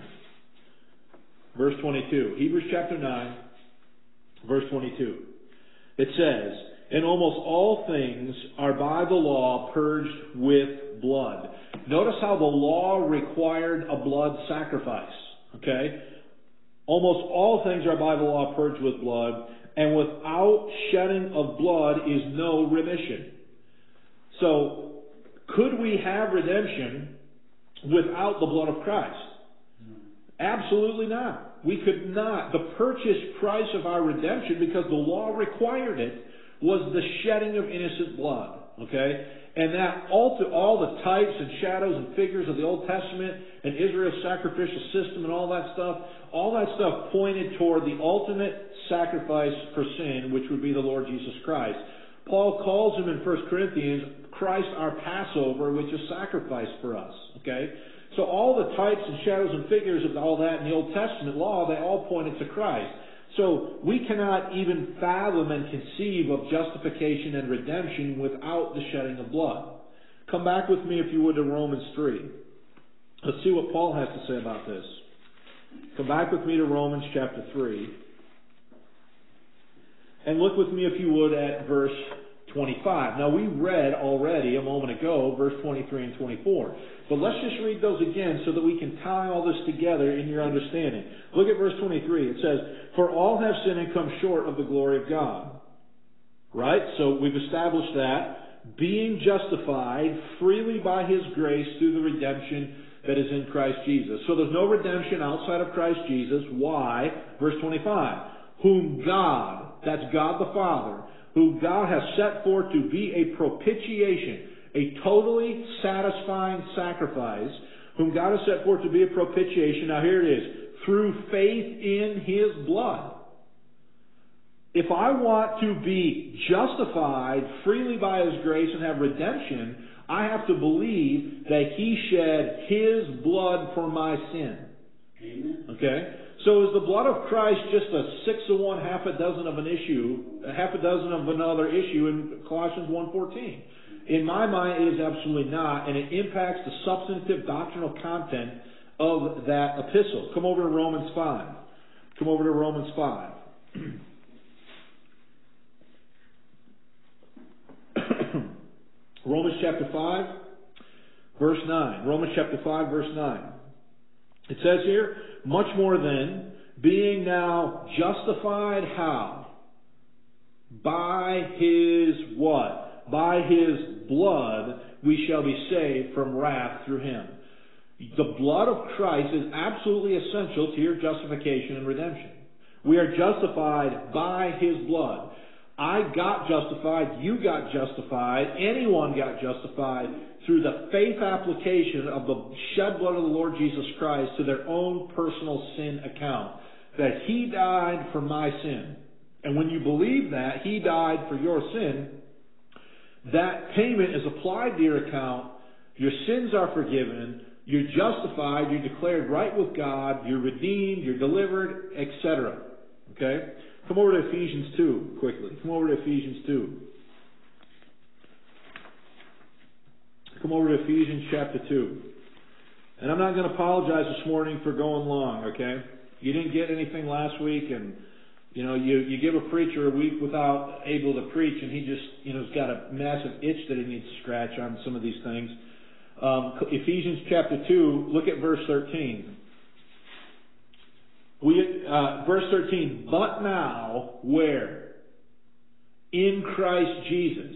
verse twenty-two. Hebrews chapter nine, verse twenty-two. It says, "And almost all things are by the law purged with blood." Notice how the law required a blood sacrifice. Okay? Almost all things are by the law purged with blood, and without shedding of blood is no remission. So, could we have redemption without the blood of Christ? Absolutely not. We could not. The purchase price of our redemption, because the law required it, was the shedding of innocent blood. Okay? And that all, to, all the types and shadows and figures of the Old Testament and Israel's sacrificial system and all that stuff, all that stuff pointed toward the ultimate sacrifice for sin, which would be the Lord Jesus Christ. Paul calls him in First Corinthians, Christ our Passover, which is sacrificed for us. Okay? So all the types and shadows and figures of all that in the Old Testament law, they all pointed to Christ. So we cannot even fathom and conceive of justification and redemption without the shedding of blood. Come back with me, if you would, to Romans three. Let's see what Paul has to say about this. Come back with me to Romans chapter three. And look with me, if you would, at verse twenty-five. Now, we read already a moment ago verse twenty-three and twenty-four. But let's just read those again so that we can tie all this together in your understanding. Look at verse twenty-three. It says, "For all have sinned and come short of the glory of God." Right? So we've established that. Being justified freely by his grace through the redemption that is in Christ Jesus. So there's no redemption outside of Christ Jesus. Why? Verse twenty-five. "Whom God," that's God the Father, "whom God has set forth to be a propitiation," a totally satisfying sacrifice, "whom God has set forth to be a propitiation," now here it is, "through faith in his blood." If I want to be justified freely by his grace and have redemption, I have to believe that he shed his blood for my sin. Amen. Okay? So is the blood of Christ just a six of one, half a dozen of an issue, a half a dozen of another issue in Colossians one fourteen? In my mind, it is absolutely not, and it impacts the substantive doctrinal content of that epistle. Come over to Romans five. Come over to Romans five. Romans chapter five, verse nine. Romans chapter five, verse nine. It says here, "Much more then, being now justified," how? "By his" what? "By his blood we shall be saved from wrath through him." The blood of Christ is absolutely essential to your justification and redemption. We are justified by his blood. I got justified, you got justified, anyone got justified through the faith application of the shed blood of the Lord Jesus Christ to their own personal sin account. That he died for my sin. And when you believe that he died for your sin, that payment is applied to your account, your sins are forgiven, you're justified, you're declared right with God, you're redeemed, you're delivered, et cetera. Okay? Come over to Ephesians two, quickly. Come over to Ephesians two. Come over to Ephesians chapter two. And I'm not going to apologize this morning for going long, okay? You didn't get anything last week, and, you know, you, you give a preacher a week without able to preach, and he just, you know, has got a massive itch that he needs to scratch on some of these things. Um, Ephesians chapter two, look at verse thirteen. We, uh, verse thirteen, but now, where? In Christ Jesus.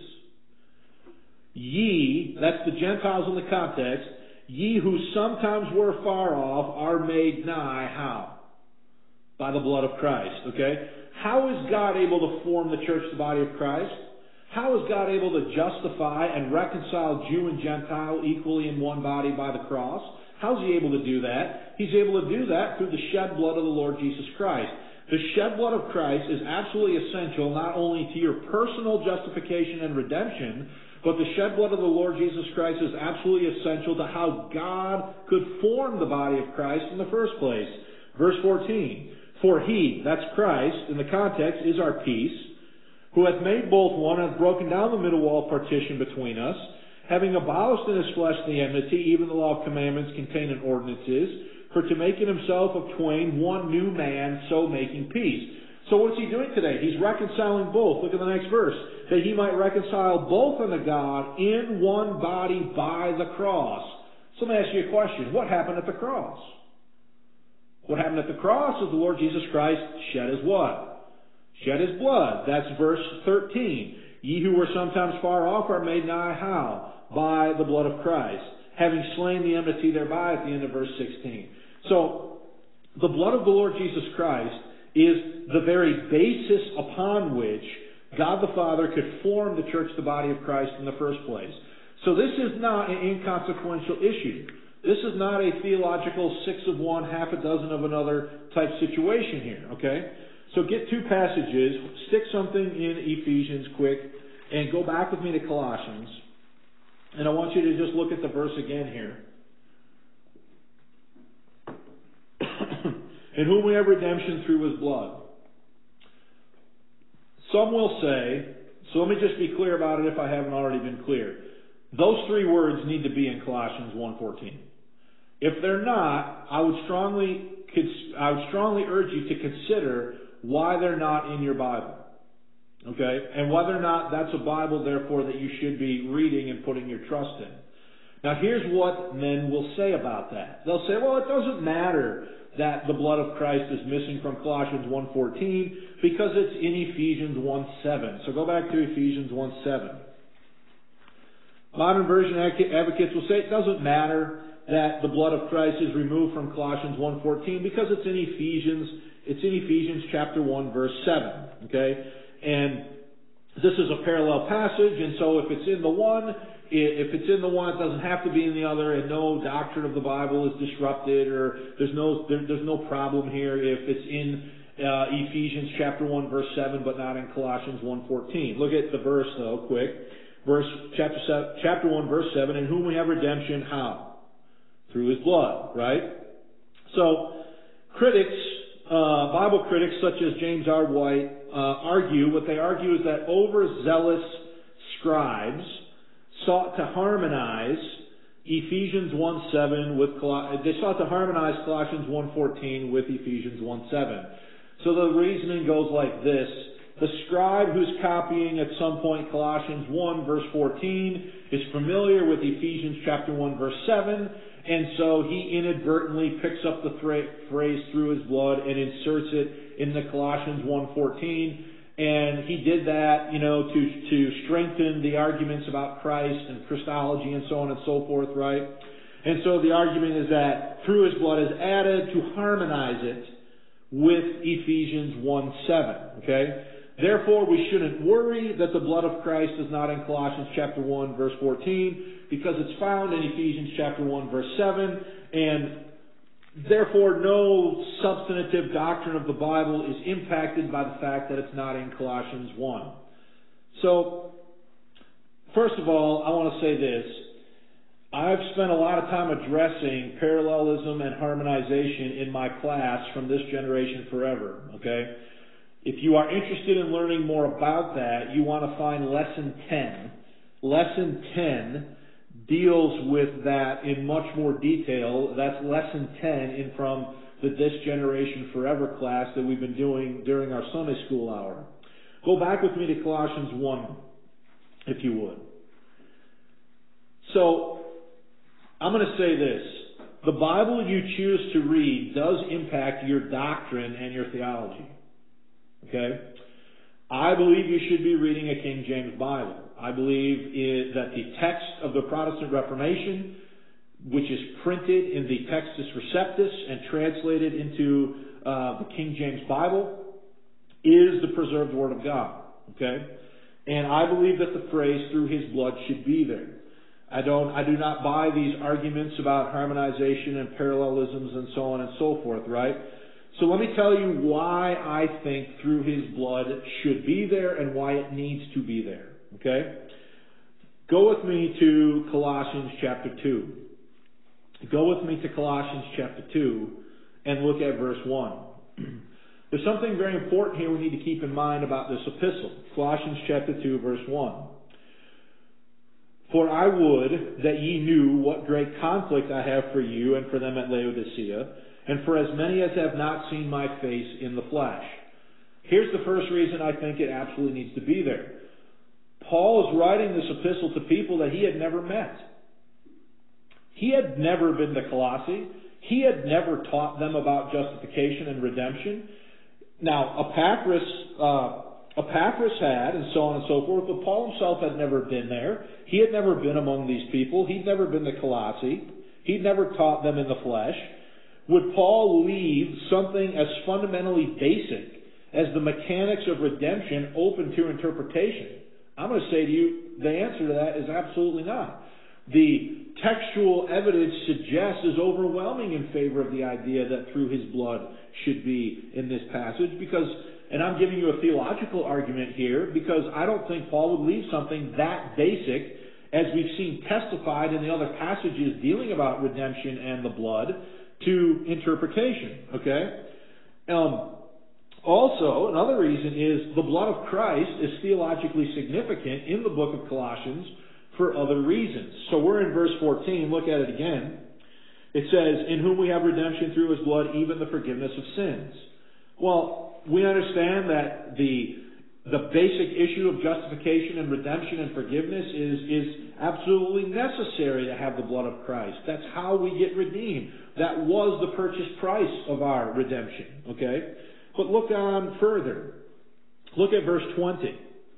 Ye, that's the Gentiles in the context, ye who sometimes were far off are made nigh, how? By the blood of Christ, okay? How is God able to form the church, the body of Christ? How is God able to justify and reconcile Jew and Gentile equally in one body by the cross? How is he able to do that? He's able to do that through the shed blood of the Lord Jesus Christ. The shed blood of Christ is absolutely essential not only to your personal justification and redemption, but the shed blood of the Lord Jesus Christ is absolutely essential to how God could form the body of Christ in the first place. Verse fourteen, for he, that's Christ, in the context, is our peace, who hath made both one, and hath broken down the middle wall partition between us, having abolished in his flesh the enmity, even the law of commandments contained in ordinances, for to make in himself of twain one new man, so making peace. So what's he doing today? He's reconciling both. Look at the next verse. That he might reconcile both unto God in one body by the cross. So let me ask you a question. What happened at the cross? What happened at the cross is the Lord Jesus Christ shed his what? Shed his blood. That's verse thirteen. Ye who were sometimes far off are made nigh, how? By the blood of Christ, having slain the enmity thereby, at the end of verse sixteen. So, the blood of the Lord Jesus Christ is the very basis upon which God the Father could form the church, the body of Christ, in the first place. So this is not an inconsequential issue. This is not a theological six of one, half a dozen of another type situation here, okay? So get two passages, stick something in Ephesians quick, and go back with me to Colossians. And I want you to just look at the verse again here. In whom we have redemption through his blood. Some will say, so let me just be clear about it if I haven't already been clear. Those three words need to be in Colossians one fourteen. If they're not, I would strongly I would strongly urge you to consider why they're not in your Bible. Okay? And whether or not that's a Bible, therefore, that you should be reading and putting your trust in. Now, here's what men will say about that. They'll say, well, it doesn't matter that the blood of Christ is missing from Colossians one fourteen because it's in Ephesians one seven. So go back to Ephesians one seven. Modern version advocates will say it doesn't matter that the blood of Christ is removed from Colossians one fourteen because it's in Ephesians, it's in Ephesians chapter one verse seven. Okay? And this is a parallel passage, and so if it's in the one, if it's in the one, it doesn't have to be in the other, and no doctrine of the Bible is disrupted, or there's no there, there's no problem here if it's in uh, Ephesians chapter one verse seven, but not in Colossians one fourteen. Look at the verse though, quick. Verse chapter seven, chapter one verse seven. In whom we have redemption, how? Through his blood, right? So critics, uh, Bible critics such as James R. White, uh, argue. What they argue is that overzealous scribes sought to harmonize Ephesians one seven with Col- they sought to harmonize Colossians one fourteen with Ephesians one seven. So the reasoning goes like this: the scribe who's copying at some point Colossians one verse fourteen is familiar with Ephesians chapter one verse seven, and so he inadvertently picks up the thra- phrase through his blood and inserts it in the Colossians one fourteen. And he did that, you know, to to strengthen the arguments about Christ and Christology and so on and so forth, right? And so the argument is that through his blood is added to harmonize it with Ephesians one seven, okay? Therefore, we shouldn't worry that the blood of Christ is not in Colossians chapter one verse fourteen, because it's found in Ephesians chapter one verse seven, and therefore, no substantive doctrine of the Bible is impacted by the fact that it's not in Colossians one. So, first of all, I want to say this. I've spent a lot of time addressing parallelism and harmonization in my class from this generation forever, okay? If you are interested in learning more about that, you want to find lesson ten. Lesson ten deals with that in much more detail. That's lesson ten in from the This Generation Forever class that we've been doing during our Sunday school hour. Go back with me to Colossians one, if you would. So, I'm going to say this. The Bible you choose to read does impact your doctrine and your theology. Okay? I believe you should be reading a King James Bible. I believe it, that the text of the Protestant Reformation, which is printed in the Textus Receptus and translated into uh, the King James Bible, is the preserved Word of God. Okay? And I believe that the phrase, through His blood, should be there. I don't, I do not buy these arguments about harmonization and parallelisms and so on and so forth, right? So let me tell you why I think through His blood should be there and why it needs to be there, okay? Go with me to Colossians chapter two. Go with me to Colossians chapter two and look at verse one. There's something very important here we need to keep in mind about this epistle. Colossians chapter two, verse one. For I would that ye knew what great conflict I have for you and for them at Laodicea, and for as many as have not seen my face in the flesh. Here's the first reason I think it absolutely needs to be there. Paul is writing this epistle to people that he had never met. He had never been to Colossae. He had never taught them about justification and redemption. Now, Epaphras, uh, Epaphras had, and so on and so forth, but Paul himself had never been there. He had never been among these people. He'd never been to Colossae. He'd never taught them in the flesh. Would Paul leave something as fundamentally basic as the mechanics of redemption open to interpretation? I'm going to say to you, the answer to that is absolutely not. The textual evidence suggests is overwhelming in favor of the idea that through His blood should be in this passage, because, and I'm giving you a theological argument here, because I don't think Paul would leave something that basic, as we've seen testified in the other passages dealing about redemption and the blood, to interpretation. Okay? Um, also, another reason is the blood of Christ is theologically significant in the book of Colossians for other reasons. So we're in verse fourteen. Look at it again. It says, in whom we have redemption through His blood, even the forgiveness of sins. Well, we understand that the the basic issue of justification and redemption and forgiveness is, is absolutely necessary to have the blood of Christ. That's how we get redeemed. That was the purchase price of our redemption. Okay? But look on further. Look at verse twenty.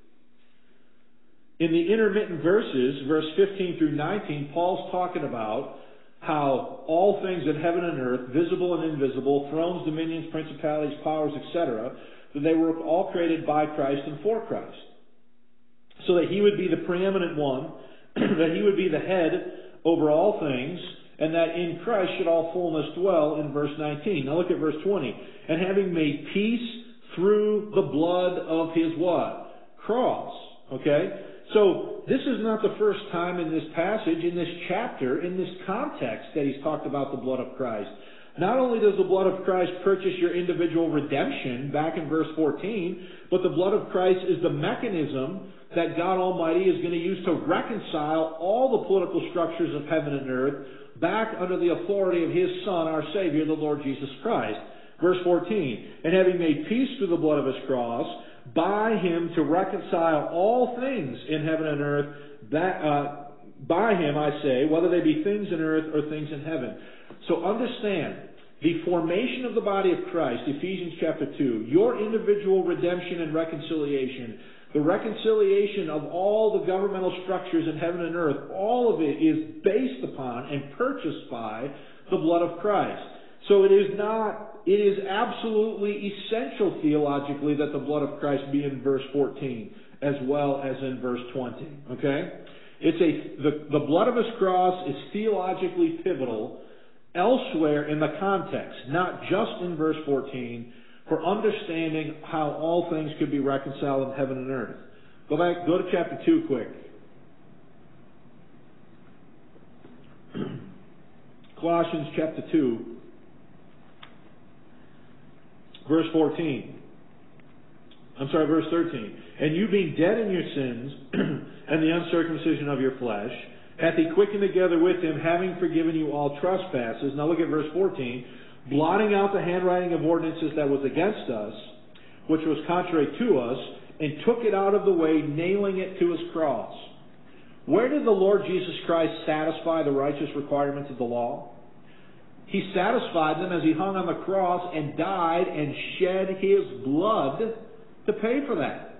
In the intermittent verses, verse fifteen through nineteen, Paul's talking about how all things in heaven and earth, visible and invisible, thrones, dominions, principalities, powers, et cetera, that they were all created by Christ and for Christ. So that He would be the preeminent one, that He would be the head over all things, and that in Christ should all fullness dwell, in verse nineteen. Now look at verse twenty. And having made peace through the blood of His what? Cross. Okay? So, this is not the first time in this passage, in this chapter, in this context, that he's talked about the blood of Christ. Not only does the blood of Christ purchase your individual redemption, back in verse fourteen, but the blood of Christ is the mechanism that God Almighty is going to use to reconcile all the political structures of heaven and earth back under the authority of His Son, our Savior, the Lord Jesus Christ. Verse fourteen, and having made peace through the blood of His cross, by Him to reconcile all things in heaven and earth, that, uh, by Him, I say, whether they be things in earth or things in heaven. So understand, the formation of the body of Christ, Ephesians chapter two, your individual redemption and reconciliation, the reconciliation of all the governmental structures in heaven and earth, all of it is based upon and purchased by the blood of Christ. So it is not... It is absolutely essential theologically that the blood of Christ be in verse fourteen as well as in verse twenty. Okay? It's a the, the blood of His cross is theologically pivotal elsewhere in the context, not just in verse fourteen, for understanding how all things could be reconciled in heaven and earth. Go back, go to chapter two quick. Colossians chapter two. Verse fourteen. I'm sorry, verse thirteen. And you being dead in your sins and the uncircumcision of your flesh, hath he quickened together with him, having forgiven you all trespasses. Now look at verse fourteen. Blotting out the handwriting of ordinances that was against us, which was contrary to us, and took it out of the way, nailing it to his cross. Where did the Lord Jesus Christ satisfy the righteous requirements of the law? He satisfied them as he hung on the cross and died and shed his blood to pay for that.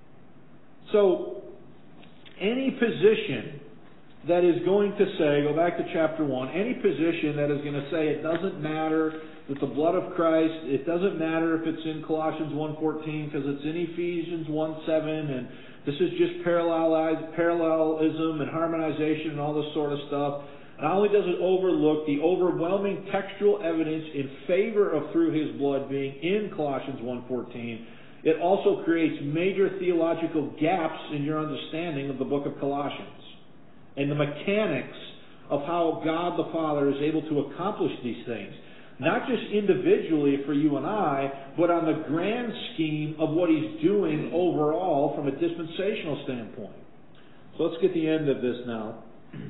So, any position that is going to say, go back to chapter one, any position that is going to say it doesn't matter that the blood of Christ, it doesn't matter if it's in Colossians one fourteen because it's in Ephesians one seven and this is just parallelism and harmonization and all this sort of stuff. Not only does it overlook the overwhelming textual evidence in favor of through his blood being in Colossians one fourteen, it also creates major theological gaps in your understanding of the book of Colossians and the mechanics of how God the Father is able to accomplish these things. Not just individually for you and I, but on the grand scheme of what he's doing overall from a dispensational standpoint. So let's get the end of this now.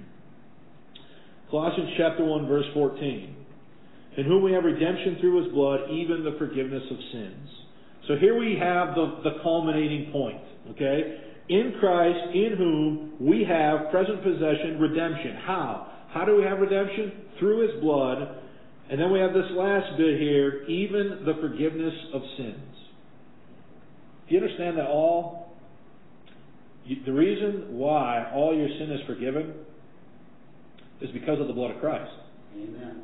Colossians chapter one, verse fourteen. In whom we have redemption through his blood, even the forgiveness of sins. So here we have the, the culminating point. Okay? In Christ, in whom we have present possession, redemption. How? How do we have redemption? Through his blood. And then we have this last bit here, even the forgiveness of sins. Do you understand that all? The reason why all your sin is forgiven is because of the blood of Christ. Amen.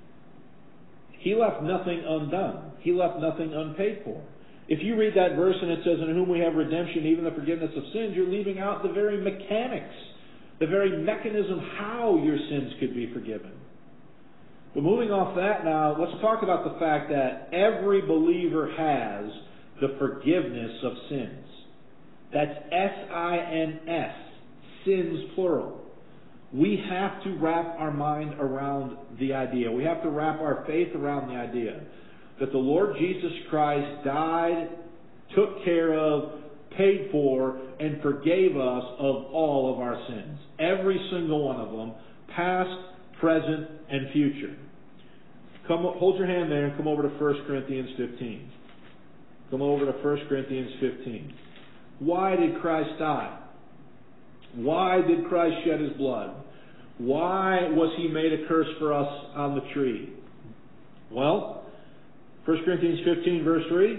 He left nothing undone. He left nothing unpaid for. If you read that verse and it says, in whom we have redemption, even the forgiveness of sins, you're leaving out the very mechanics, the very mechanism how your sins could be forgiven. But moving off that now, let's talk about the fact that every believer has the forgiveness of sins. That's S I N S, sins plural. We have to wrap our mind around the idea. We have to wrap our faith around the idea that the Lord Jesus Christ died, took care of, paid for, and forgave us of all of our sins. Every single one of them, past, present, and future. Come, hold your hand there and come over to First Corinthians fifteen. Come over to First Corinthians fifteen. Why did Christ die? Why did Christ shed his blood? Why was he made a curse for us on the tree? Well, First Corinthians fifteen, verse three.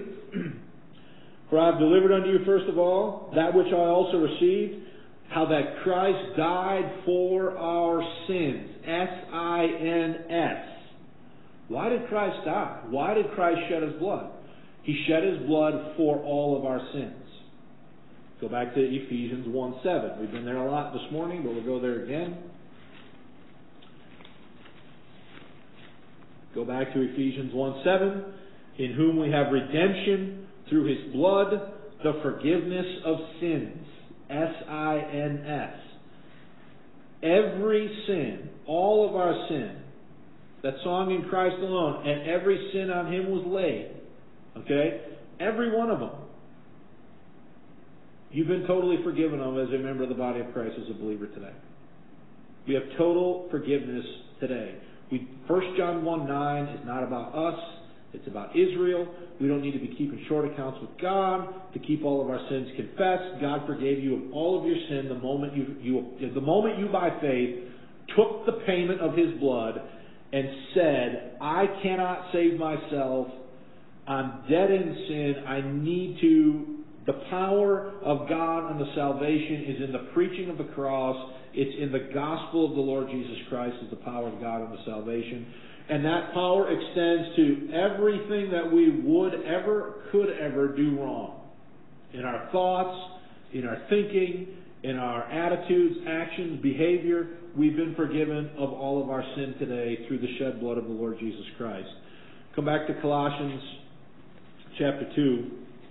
For I have delivered unto you first of all that which I also received, how that Christ died for our sins. S I N S. Why did Christ die? Why did Christ shed his blood? He shed his blood for all of our sins. Go back to Ephesians one seven. We've been there a lot this morning, but we'll go there again. Go back to Ephesians one seven. In whom we have redemption through his blood, the forgiveness of sins. S I N S. Every sin, all of our sin, that song in Christ alone, and every sin on him was laid. Okay? Every one of them. You've been totally forgiven of as a member of the body of Christ as a believer today. We have total forgiveness today. We, First John one nine is not about us. It's about Israel. We don't need to be keeping short accounts with God to keep all of our sins confessed. God forgave you of all of your sin the moment you, you, the moment you by faith took the payment of his blood and said, I cannot save myself. I'm dead in sin. I need to. The power of God unto salvation is in the preaching of the cross. It's in the gospel of the Lord Jesus Christ is the power of God unto salvation. And that power extends to everything that we would ever, could ever do wrong. In our thoughts, in our thinking, in our attitudes, actions, behavior, we've been forgiven of all of our sin today through the shed blood of the Lord Jesus Christ. Come back to Colossians chapter two.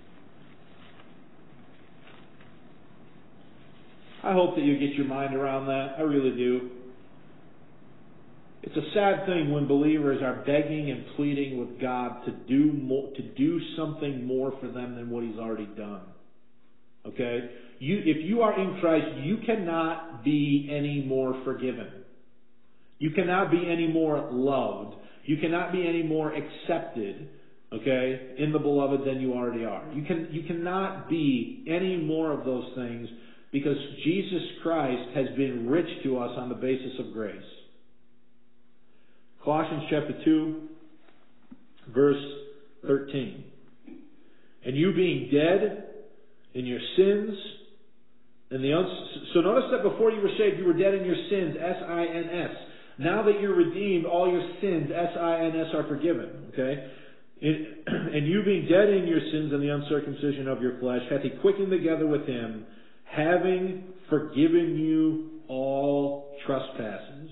I hope that you get your mind around that. I really do. It's a sad thing when believers are begging and pleading with God to do more, to do something more for them than what he's already done. Okay? You, if you are in Christ, you cannot be any more forgiven. You cannot be any more loved. You cannot be any more accepted, okay, in the beloved than you already are. You can you cannot be any more of those things because Jesus Christ has been rich to us on the basis of grace. Colossians chapter two, verse thirteen. And you being dead in your sins, and the uns- so notice that before you were saved, you were dead in your sins, S I N S. Now that you're redeemed, all your sins, S I N S, are forgiven. Okay? And you being dead in your sins and the uncircumcision of your flesh, hath he quickened together with him, having forgiven you all trespasses.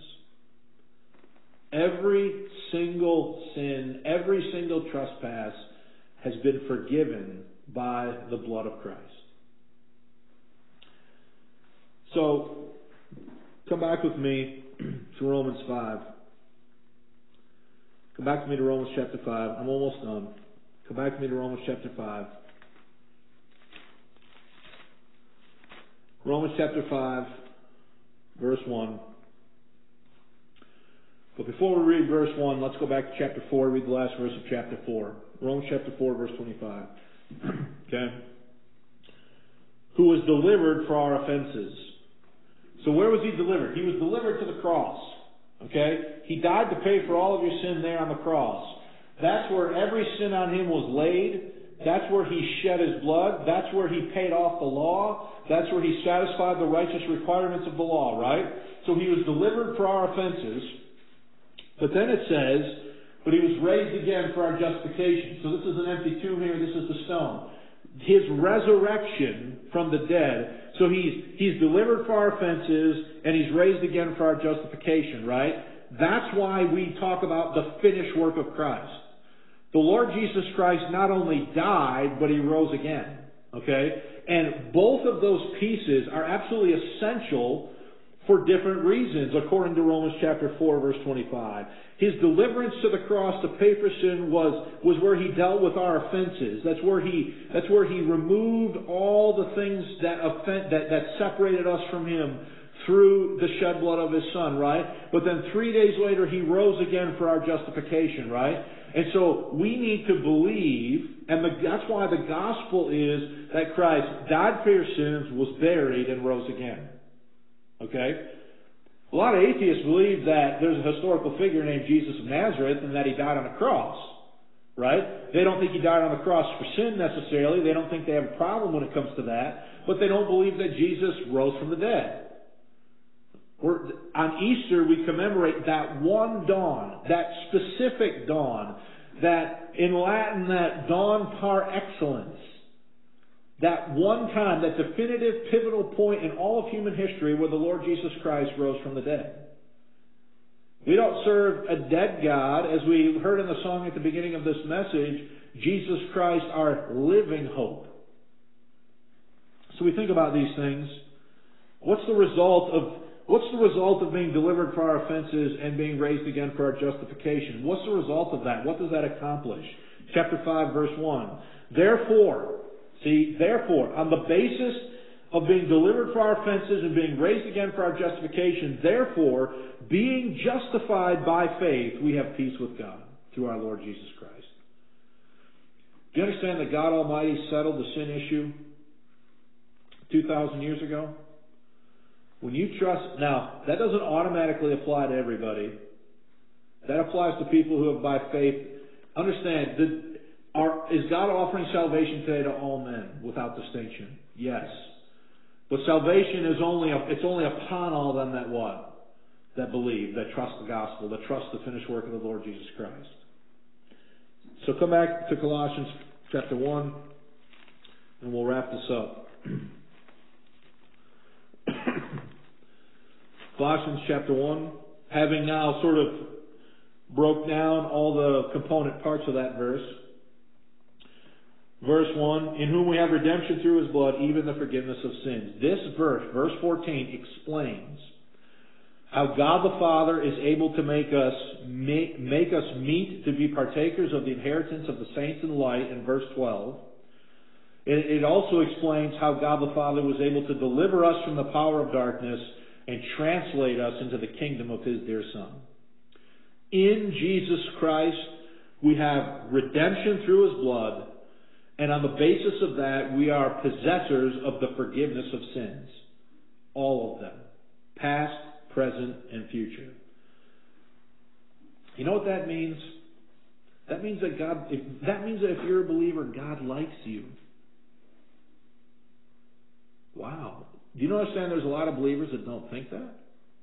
Every single sin, every single trespass has been forgiven by the blood of Christ. So, come back with me to Romans five. Come back to me to Romans chapter five. I'm almost done. Come back to me to Romans chapter five. Romans chapter five, verse one. But before we read verse one, let's go back to chapter four, read the last verse of chapter four. Romans chapter four, verse twenty-five. Okay? Who was delivered for our offenses. So where was he delivered? He was delivered to the cross. Okay? He died to pay for all of your sin there on the cross. That's where every sin on him was laid. That's where he shed his blood. That's where he paid off the law. That's where he satisfied the righteous requirements of the law, right? So he was delivered for our offenses. But then it says, but he was raised again for our justification. So this is an empty tomb here. This is the stone. His resurrection from the dead. So he's he's delivered for our offenses, and he's raised again for our justification, right? That's why we talk about the finished work of Christ. The Lord Jesus Christ not only died, but he rose again. Okay? And both of those pieces are absolutely essential for different reasons, according to Romans chapter four, verse twenty-five. His deliverance to the cross to pay for sin was, was where he dealt with our offenses. That's where he that's where he removed all the things that offend, that, that separated us from him through the shed blood of his Son, right? But then three days later he rose again for our justification, right? And so we need to believe, and the, that's why the gospel is that Christ died for your sins, was buried, and rose again. Okay? A lot of atheists believe that there's a historical figure named Jesus of Nazareth and that he died on a cross. Right? They don't think he died on the cross for sin necessarily. They don't think they have a problem when it comes to that. But they don't believe that Jesus rose from the dead. We're, on Easter, we commemorate that one dawn, that specific dawn, that in Latin, that dawn par excellence. That one time, that definitive pivotal point in all of human history where the Lord Jesus Christ rose from the dead. We don't serve a dead God. As we heard in the song at the beginning of this message, Jesus Christ, our living hope. So we think about these things. What's the result of what's the result of being delivered for our offenses and being raised again for our justification? What's the result of that? What does that accomplish? Chapter five, verse one. Therefore, See, therefore, on the basis of being delivered for our offenses and being raised again for our justification, therefore, being justified by faith, we have peace with God through our Lord Jesus Christ. Do you understand that God Almighty settled the sin issue two thousand years ago? When you trust, now, that doesn't automatically apply to everybody. That applies to people who have by faith. Understand, the Are, is God offering salvation today to all men without distinction? Yes. But salvation is only, a, it's only upon all them that what? That believe, that trust the gospel, that trust the finished work of the Lord Jesus Christ. So come back to Colossians chapter one, and we'll wrap this up. Colossians chapter one, having now sort of broke down all the component parts of that verse. Verse one, in whom we have redemption through his blood, even the forgiveness of sins. This verse, verse fourteen, explains how God the Father is able to make us make, make us meet to be partakers of the inheritance of the saints in light in verse twelve. It, it also explains how God the Father was able to deliver us from the power of darkness and translate us into the kingdom of His dear Son. In Jesus Christ, we have redemption through His blood, and on the basis of that, we are possessors of the forgiveness of sins. All of them. Past, present, and future. You know what that means? That means that God, if, that means that if you're a believer, God likes you. Wow. Do you understand there's a lot of believers that don't think that?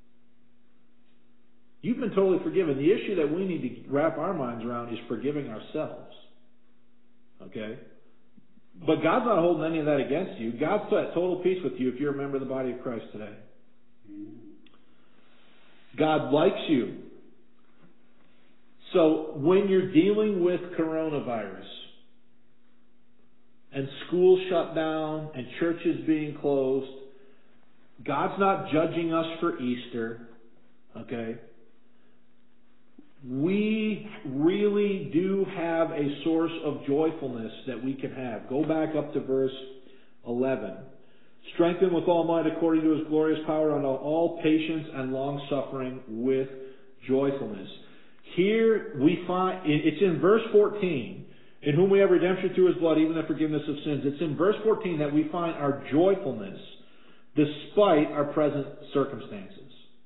You've been totally forgiven. The issue that we need to wrap our minds around is forgiving ourselves. Okay? But God's not holding any of that against you. God's at total peace with you if you're a member of the body of Christ today. God likes you. So when you're dealing with coronavirus and schools shut down and churches being closed, God's not judging us for Easter. Okay? We really do have a source of joyfulness that we can have. Go back up to verse eleven. Strengthened with all might according to His glorious power unto all patience and long suffering with joyfulness. Here we find, it's in verse fourteen, in whom we have redemption through His blood, even the forgiveness of sins. It's in verse fourteen that we find our joyfulness despite our present circumstances.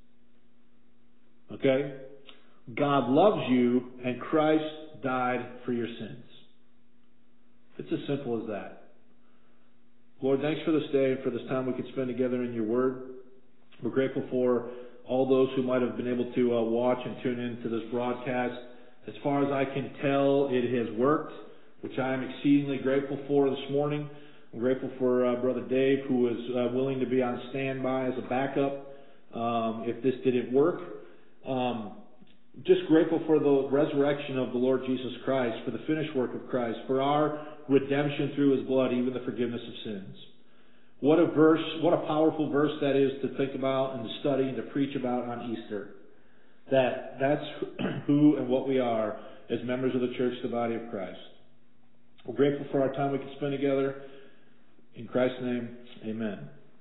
Okay? God loves you, and Christ died for your sins. It's as simple as that. Lord, thanks for this day and for this time we could spend together in your word. We're grateful for all those who might have been able to uh, watch and tune in to this broadcast. As far as I can tell, it has worked, which I am exceedingly grateful for this morning. I'm grateful for uh, Brother Dave, who was uh, willing to be on standby as a backup um, if this didn't work. Um, Just grateful for the resurrection of the Lord Jesus Christ, for the finished work of Christ, for our redemption through His blood, even the forgiveness of sins. What a verse, what a powerful verse that is to think about and to study and to preach about on Easter. That that's who and what we are as members of the church, the body of Christ. We're grateful for our time we can spend together. In Christ's name, amen.